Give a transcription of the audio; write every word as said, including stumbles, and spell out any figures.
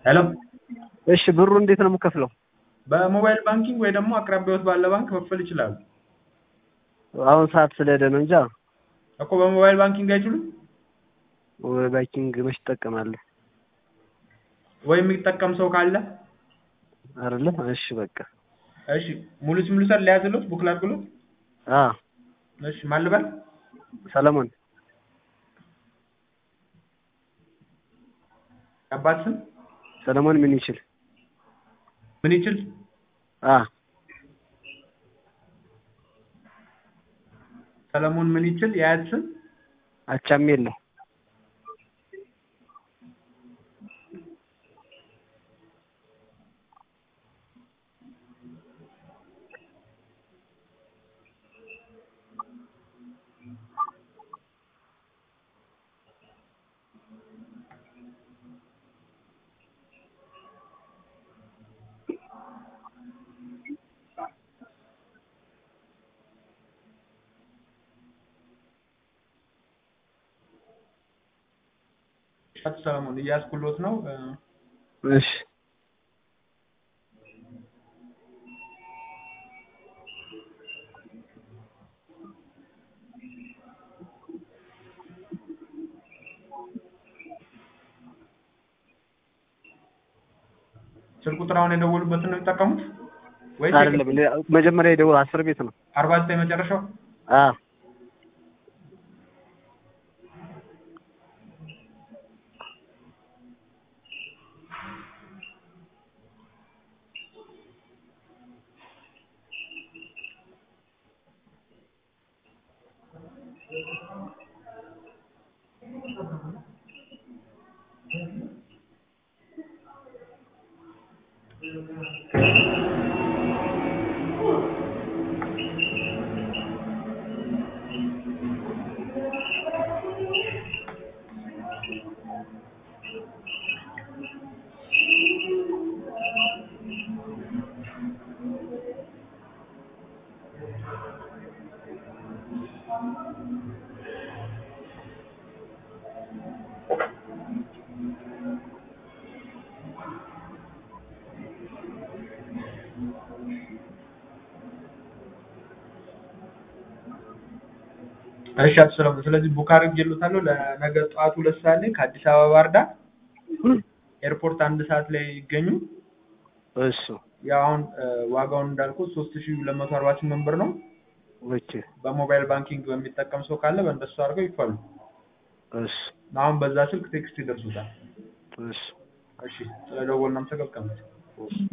ሄሎ እሺ ብሩ እንዴት ነው የምከፍለው? በሞባይል ባንኪንግ ወይ ደግሞ አቅራቢያዎት ባለ ባንክ መክፈል ይችላሉ። አሁን ሰዓት ስለሄደ ነው እንጂ እኮ በሞባይል ባንኪንግ አይችሉም? ወይ ባንኪንግ መች እጠቀማለሁ? ወይ የሚጠቀም ሰው ካለ አይደለ? እሺ በቃ እሺ ሙሉ ስም ልውሰድ ልያዝልዎት ቡክ ላድርግልዎት? አ እሺ ማን ልበል? ሰለሞን አባት ስም? ሰለሞን ምን ይችል ምን ይችል? አ ሰለሞን ምን ይችል የአያት ስም? አቻሜለ ሻት ሰለሞን እያስኩልዎት ነው። እሺ ስልክ ቁጥር አሁን የደወሉበትን ነው የሚጠቀሙት ወይስ አይደለም መጀመሪያ የደወል አስር ቤት ነው አርባ ዘጠኝ መጨረሻው? አ እሺ አትሰለሙ ስለዚህ ቡክ አድርጌልዎታለሁ ለነገ ጠዋት ሁለት ሰዓት ላይ ከአዲስ አበባ ባህር ዳር ኤርፖርት አንድ ሰዓት ላይ ይገኙ። እሺ ያው አሁን ዋጋውን እንዳልኩት ሶስት ሺህ ሁለት መቶ አርባ ስምንት ብር ነው። ኦኬ በሞባይል ባንኪንግ በሚጠቀም ሰው ካለ በእንደሱ አድርገው ይክፈሉ። እሺ አሁን በዛ ስልክ ቴክስት ይደርሱታል። እሺ እሺ ስለደወልን አመሰግናለሁ።